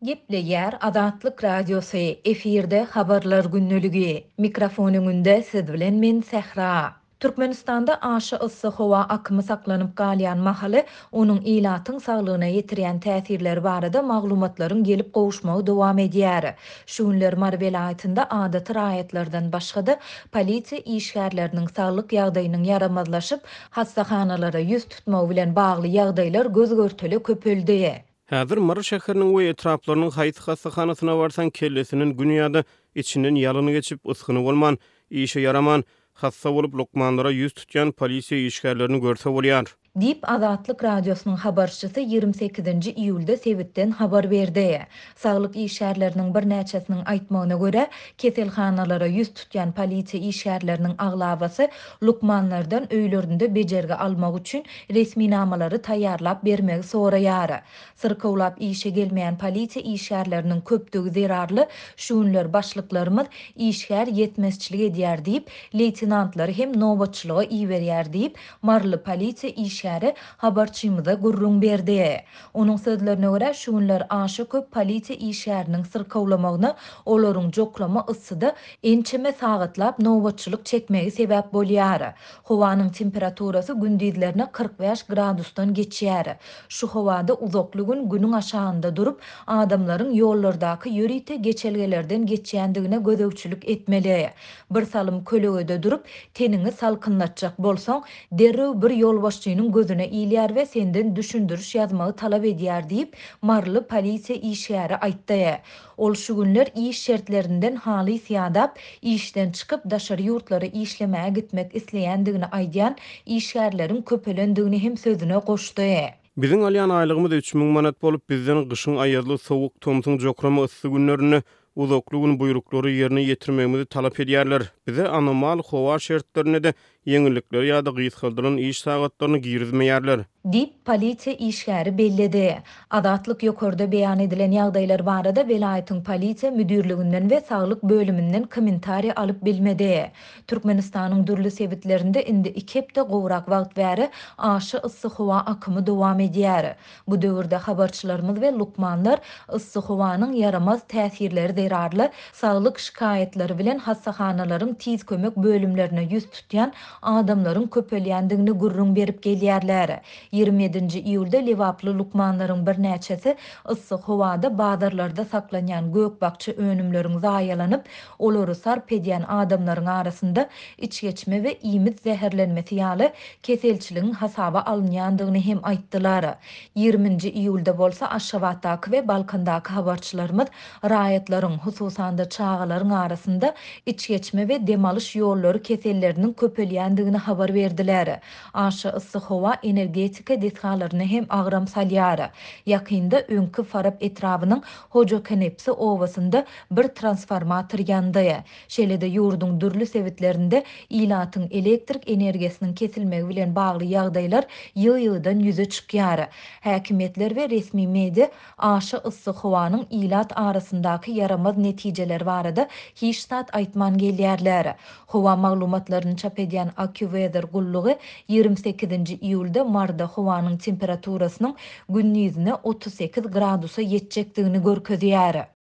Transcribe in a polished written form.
Gepleýär Azatlyk Radiosu efirde habarlar günnüligi. Mikrofon öňünde siz bilen men Sähra. Türkmenistanda aşy ıssy howa akymy saklanyp galýan mahaly onuň ilatyň saglygyna ýetirýän täsirleri barada maglumatlaryň gelip gowuşmagy dowam edýär. Şu günler Mar welaýatynda adaty raýatlardan başga-da polisiýa işgärleriniň saglyk ýagdaýynyň yaramazlaşyp, hastahanalara ýüz tutmagy bilen bagly ýagdaýlar gözgörteli köpeldi. Häzir Mar şäheriniň we etraplarynyň haýsy hasthanasyna barsan kellesinin günýada içinden ýalyny geçip ysgyny bolman, işe yaraman, hassa bolup lokmanlara ýüz tutýan polisiýa işgärlerini görse bolýar. Dip Azatlyk Radiosynyň habarçysy 28-nji iýulda Sebitden habar berdi. Saglyk işgärleriniň bir näçesiniň aýtmagyna görä, keselhanalara ýüz tutýan polisiýa işgärleriniň aglabasy lukmanlardan öýlerinde bejerge almak üçin resmi namalary taýýarlap bermegi soraýar. Syrkowlap işe gelmeýän polisiýa işgärleriniň köpdügi zerarly, şu günler başlyklarymyz işgär ýetmezçilik edýär diýip, leytenantlary hem nobatçylyga iýberýär diýip, marly polisiýa işgäri habarçymyza gurrun berdi. Onuň sözlerine görä şu günler aşy köp polisiýa işgäriniň syrkowlamagyna olaryň joklama yssyda ençeme sagatlap nobatçylyk çekmegi sebäp bolýar. Howanyň temperaturasy gündizlerine 45 gradusdan geçýär. Şu howada uzaklygyn günüň aşagynda durup adamlaryň ýollardaky ýörite geçelgelerden geçýändigine gözegçilik etmeli. Bir salym kölegede durup tenini salkynlatjak bolsaň derrew bir ýolbaşçynyň gözüne iýilýär we senden düşündürüş ýazmagy talap edýär diýip marly polisiýa işgäri aýtdy. Ol şu günler iş şertlerinden haly ýadap, işden çykyp daşary ýurtlara işlemäge gitmek isleýändigini aýdýan işgärleriň köpelendigini hem sözüne goşdy. Biziň alýan aýlygymyz 3000 manat bolup bizden gyşyň aýarly sowuk tomsyň jokrama ıssy günlerini uzaklygyň buýruklary ýerine ýetirmegimizi talap edýärler. Bize anomal howa şertlerine de ýeňillikler ýa-da gysgaldyran iş sagatlaryny girizmeýärler. Dip polisiýa işgäri bellidi. Azatlyk ýokarda beýan edilen ýagdaýlar barada welaýatyň polisiýa müdürliginden we saglyk bölüminden kommentari alyp bilmedi. Türkmenistanyň dürli sebitlerinde indi 2 hepde gowrak wagt bäri aşy ıssy howa akymy dowam edýär. Bu döwürde habarçylarymyz we lukmanlar ıssy howanyň yaramaz täsirleri zerarly saglyk şikaýetleri bilen hastahanalaryň tiz kömek bölümlerine ýüz tutýan adamlaryň köpelýändigini gurrun berip gelýärler. 27-nji iýulda Lewaply lukmanlaryň bir näçesi ıssy howada bazarlarda saklanýan gökbakçy önümleriň zaýalanyp, olary sarp edýän adamlaryň arasynda içgeçme we iýmit zäherlenmesi ýaly keselçiligiň hasaba alınýandygyny hem aýtdylar. 20-nji iýulda bolsa Aşgabatdaky we Balkandaky habarçylarymyz raýatlaryň, hususanda çağalaryň arasynda içgeçme we demalyş ýollary keselleriniň köpelýändigini habar berdiler. Aşy ıssy howa energetika dethalaryny hem agram salýar. Ýakynda öňkü Farab etrawynyň Hoja Kenepsi owasynda bir transformator ýandy. Şeýle-de ýurduň dürli sebitlerinde ilatyň elektrik energiýasiniň kesilmegi bilen bagly ýagdaýlar ýygy-ýygydan ýüze çykýar. Häkimetler we resmi media aşy ıssy howanyň ilat arasyndaky yaramaz netijeler barada hiç zat aýtman gelýärler. Howa maglumatlaryny çap edýän AccuWeather gullugy 28-nji iýulda Marda howanyň temperaturasynyň gün ýüzüne 38 gradusa ýetjekdigini görkezýär.